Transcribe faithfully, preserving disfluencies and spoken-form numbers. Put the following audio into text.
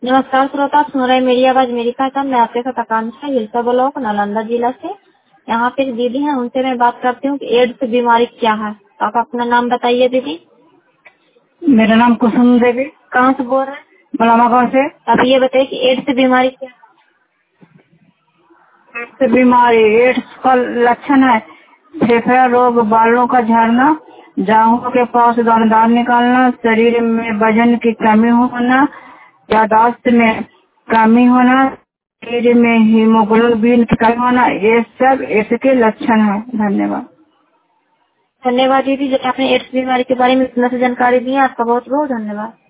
नमस्कार श्रोता, आप सुन रहे हैं मेरी आवाज मेरी पहचान। मैं आपके साथ आकांक्षा, हिलसा ब्लॉक, नालंदा जिला से। यहाँ पे एक दीदी हैं, उनसे मैं बात करती हूँ कि एड्स बीमारी क्या है। आप अपना नाम बताइए दीदी। मेरा नाम कुसुम देवी। कहाँ से बोल रहे हैं? मलामा गाँव से। अब ये बताइए कि एड्स बीमारी क्या एड्स बीमारी, एड्स का लक्षण है फेफड़ा रोग, बालों का झड़ना, जांघों के पास दानेदार निकालना, शरीर में वजन की कमी होना, यादाश्त में कमी होना, शरीर में हीमोग्लोबिन की कमी होना, ये सब इसके लक्षण है। धन्यवाद। है। धन्यवाद दीदी, जो आपने एड्स बीमारी के बारे में इतना से जानकारी दी है। आपका बहुत बहुत धन्यवाद।